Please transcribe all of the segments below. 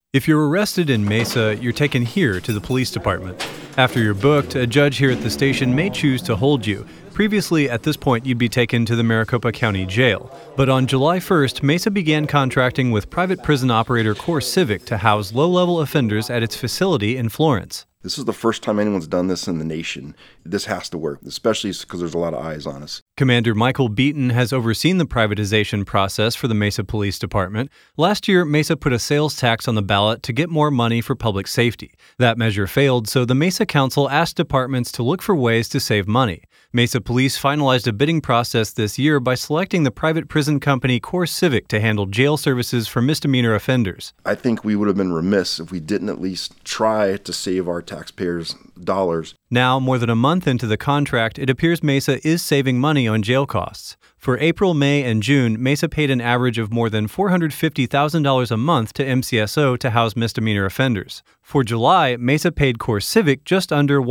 If you're arrested in Mesa, you're taken here to the police department. After you're booked, a judge here at the station may choose to hold you. Previously, at this point, you'd be taken to the Maricopa County Jail. But on July 1st, Mesa began contracting with private prison operator CoreCivic to house low-level offenders at its facility in Florence. This is the first time anyone's done this in the nation. This has to work, especially because there's a lot of eyes on us. Commander Michael Beaton has overseen the privatization process for the Mesa Police Department. Last year, Mesa put a sales tax on the ballot to get more money for public safety. That measure failed, so the Mesa Council asked departments to look for ways to save money. Mesa Police finalized a bidding process this year by selecting the private prison company CoreCivic to handle jail services for misdemeanor offenders. I think we would have been remiss if we didn't at least try to save our taxpayers' dollars. Now, more than a month into the contract, it appears Mesa is saving money on jail costs. For April, May, and June, Mesa paid an average of more than $450,000 a month to MCSO to house misdemeanor offenders. For July, Mesa paid CoreCivic just under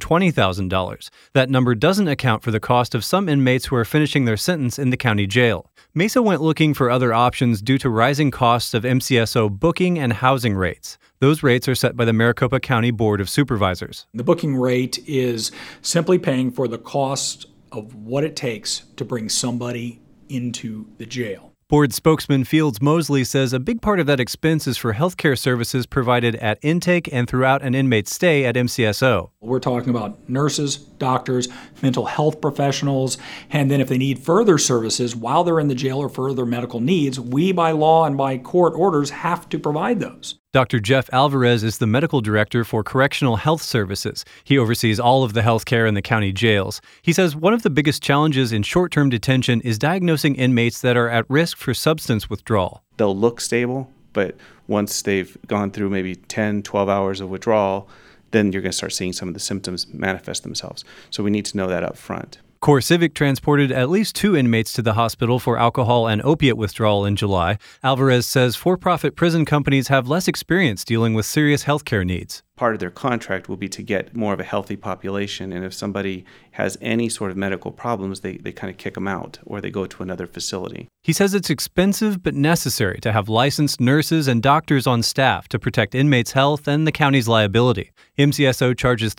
$120,000. That number doesn't account for the cost of some inmates who are finishing their sentence in the county jail. Mesa went looking for other options due to rising costs of MCSO booking and housing rates. Those rates are set by the Maricopa County Board of Supervisors. The booking rate is simply paying for the cost of what it takes to bring somebody into the jail. Board spokesman Fields Mosley says a big part of that expense is for healthcare services provided at intake and throughout an inmate's stay at MCSO. We're talking about nurses, doctors, mental health professionals, and then if they need further services while they're in the jail or further medical needs, we by law and by court orders have to provide those. Dr. Jeff Alvarez is the medical director for Correctional Health Services. He oversees all of the health care in the county jails. He says one of the biggest challenges in short-term detention is diagnosing inmates that are at risk for substance withdrawal. They'll look stable, but once they've gone through maybe 10, 12 hours of withdrawal, then you're going to start seeing some of the symptoms manifest themselves. So we need to know that up front. CoreCivic transported at least 2 inmates to the hospital for alcohol and opiate withdrawal in July. Alvarez says for-profit prison companies have less experience dealing with serious healthcare needs. Part of their contract will be to get more of a healthy population, and if somebody has any sort of medical problems, they kind of kick them out or they go to another facility. He says it's expensive but necessary to have licensed nurses and doctors on staff to protect inmates' health and the county's liability. MCSO charges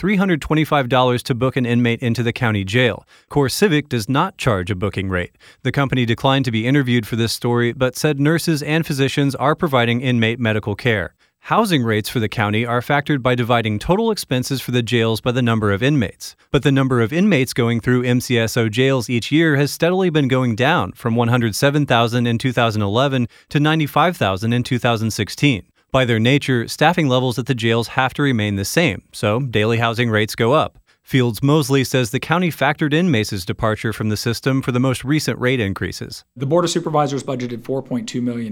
$325 to book an inmate into the county jail. CoreCivic does not charge a booking rate. The company declined to be interviewed for this story, but said nurses and physicians are providing inmate medical care. Housing rates for the county are factored by dividing total expenses for the jails by the number of inmates. But the number of inmates going through MCSO jails each year has steadily been going down from 107,000 in 2011 to 95,000 in 2016. By their nature, staffing levels at the jails have to remain the same, so daily housing rates go up. Fields Mosley says the county factored in Mesa's departure from the system for the most recent rate increases. The Board of Supervisors budgeted $4.2 million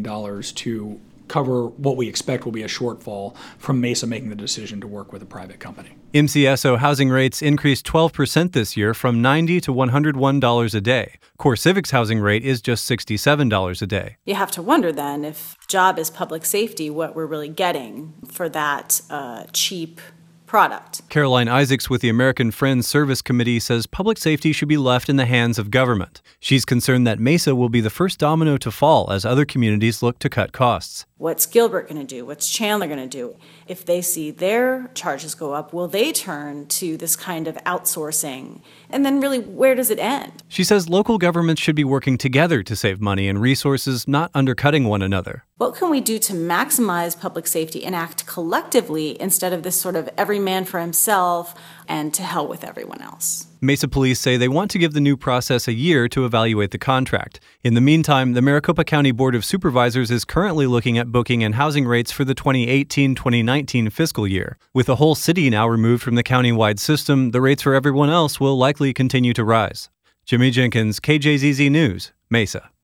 to cover what we expect will be a shortfall from Mesa making the decision to work with a private company. MCSO housing rates increased 12% this year from $90 to $101 a day. CoreCivic's housing rate is just $67 a day. You have to wonder then if job is public safety, what we're really getting for that cheap product. Caroline Isaacs with the American Friends Service Committee says public safety should be left in the hands of government. She's concerned that Mesa will be the first domino to fall as other communities look to cut costs. What's Gilbert going to do? What's Chandler going to do? If they see their charges go up, will they turn to this kind of outsourcing? And then really, where does it end? She says local governments should be working together to save money and resources, not undercutting one another. What can we do to maximize public safety and act collectively instead of this sort of every man for himself and to hell with everyone else? Mesa Police say they want to give the new process a year to evaluate the contract. In the meantime, the Maricopa County Board of Supervisors is currently looking at booking and housing rates for the 2018-2019 fiscal year. With the whole city now removed from the county-wide system, the rates for everyone else will likely continue to rise. Jimmy Jenkins, KJZZ News, Mesa.